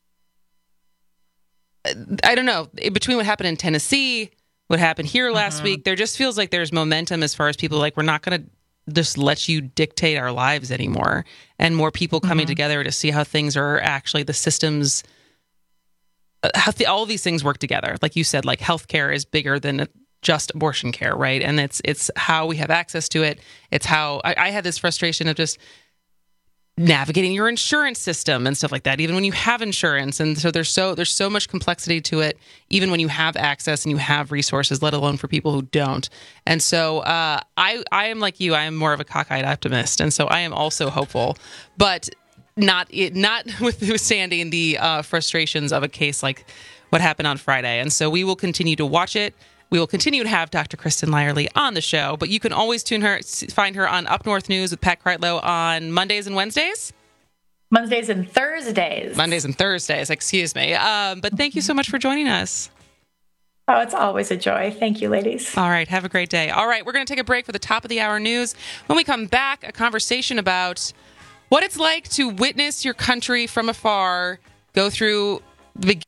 I don't know, between what happened in Tennessee, what happened here last week, there just feels like there's momentum as far as people like, we're not going to just let you dictate our lives anymore. And more people coming together to see how things are actually, the systems, how all these things work together. Like you said, like healthcare is bigger than just abortion care, right? And it's how we have access to it. It's how I had this frustration of just navigating your insurance system and stuff like that, even when you have insurance. And so there's so much complexity to it, even when you have access and you have resources, let alone for people who don't. And so I am like you. I am more of a cockeyed optimist, and so I am also hopeful, but not withstanding the frustrations of a case like what happened on Friday. And so we will continue to watch it. We will continue to have Dr. Kristen Lyerly on the show, but you can always find her on Up North News with Pat Kreitlow on Mondays and Wednesdays? Mondays and Thursdays. Mondays and Thursdays, excuse me. But thank you so much for joining us. Oh, it's always a joy. Thank you, ladies. All right, have a great day. All right, we're going to take a break for the top of the hour news. When we come back, a conversation about what it's like to witness your country from afar, go through the...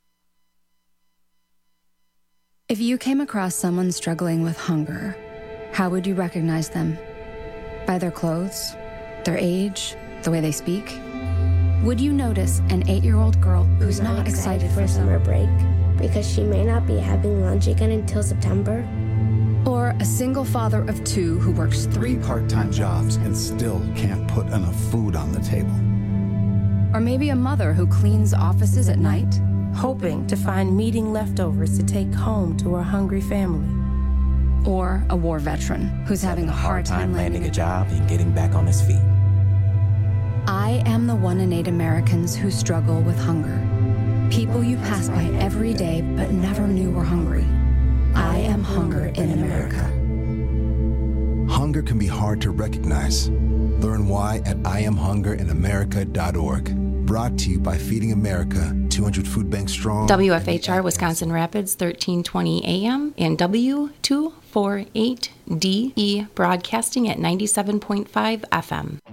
If you came across someone struggling with hunger, how would you recognize them? By their clothes? Their age, the way they speak? Would you notice an 8-year-old girl who's not excited for summer break because she may not be having lunch again until September? Or a single father of 2 who works 3 part-time jobs and still can't put enough food on the table? Or maybe a mother who cleans offices at night, hoping to find meeting leftovers to take home to her hungry family. Or a war veteran who's having a hard time landing a job and getting back on his feet. I am the 1 in 8 Americans who struggle with hunger. People you pass by every day but never knew were hungry. I am hunger in America. Hunger can be hard to recognize. Learn why at IamHungerInAmerica.org. Brought to you by Feeding America, 200 Food Bank Strong. WFHR Wisconsin Rapids, 1320 AM, and W248DE broadcasting at 97.5 FM.